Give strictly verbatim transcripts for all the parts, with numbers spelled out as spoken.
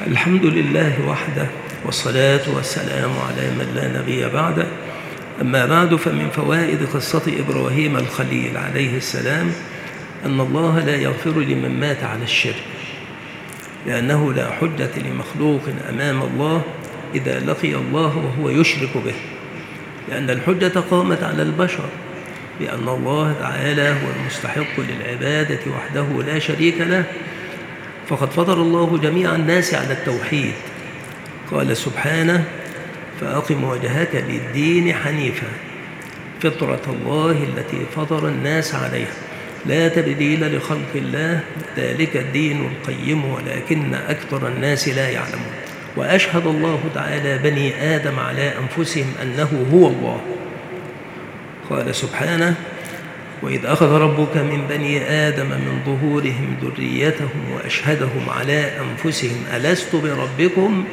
الحمد لله وحده، والصلاة والسلام على من لا نبي بعده. أما بعد، فمن فوائد قصة إبراهيم الخليل عليه السلام أن الله لا يغفر لمن مات على الشرك، لأنه لا حجة لمخلوق أمام الله إذا لقي الله وهو يشرك به، لأن الحجة قامت على البشر بأن الله تعالى هو المستحق للعبادة وحده لا شريك له، فقد فطر الله جميع الناس على التوحيد. قال سبحانه: فأقم وجهك للدين حنيفا فطرة الله التي فطر الناس عليها لا تبديل لخلق الله ذلك الدين القيم ولكن أكثر الناس لا يعلمون. وأشهد الله تعالى بني آدم على أنفسهم أنه هو الله. قال سبحانه: وإذ أخذ ربك من بني آدم من ظهورهم ذريتهم وأشهدهم على أنفسهم ألست بربكم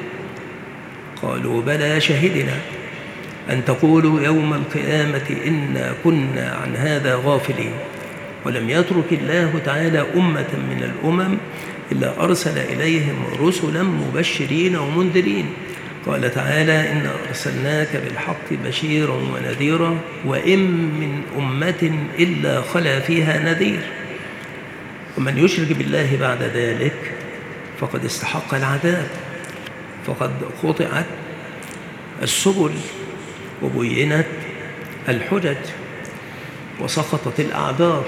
قالوا بلى شهدنا أن تقولوا يوم القيامة إنا كنا عن هذا غافلين. ولم يترك الله تعالى أمة من الأمم إلا أرسل إليهم رسلا مبشرين ومنذرين. قال تعالى: إنا أرسلناك بالحق بشيرا ونذيرا وإن من أمة إلا خلا فيها نذير. ومن يشرك بالله بعد ذلك فقد استحق العذاب، فقد قطعت السبل وبينت الحجج وسقطت الأعذار.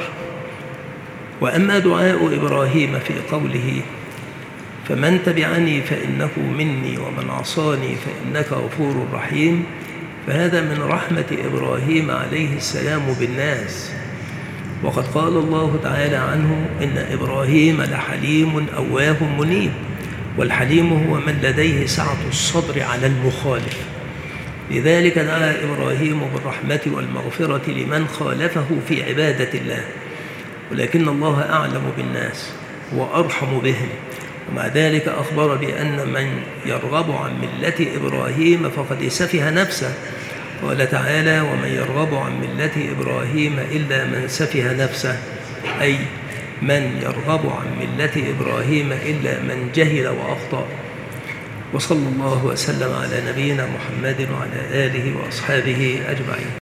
وأما دعاء إبراهيم في قوله: فمن تبعني فإنه مني ومن عصاني فإنك غفور رحيم، فهذا من رحمة إبراهيم عليه السلام بالناس. وقد قال الله تعالى عنه: إن إبراهيم لحليم أواه منيب. والحليم هو من لديه سعة الصدر على المخالف، لذلك دعا إبراهيم بالرحمة والمغفرة لمن خالفه في عبادة الله. ولكن الله أعلم بالناس وأرحم بهم، ومع ذلك أخبر بأن من يرغب عن ملة إبراهيم فقد سفه نفسه. قال تعالى: ومن يرغب عن ملة إبراهيم إلا من سفه نفسه، أي من يرغب عن ملة إبراهيم إلا من جهل وأخطأ. وصلى الله وسلم على نبينا محمد وعلى آله وأصحابه أجمعين.